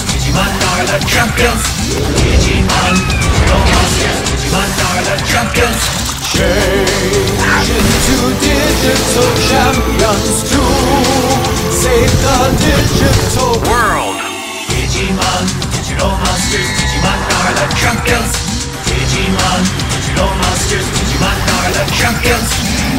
Digimon are the champions. Digimon, Digital Monsters, Digimon are the champions. Change into digital champions to save the digital world. Digimon, Digital Monsters, Digimon are the champions. Digimon, Digital Monsters, Digimon are the champions.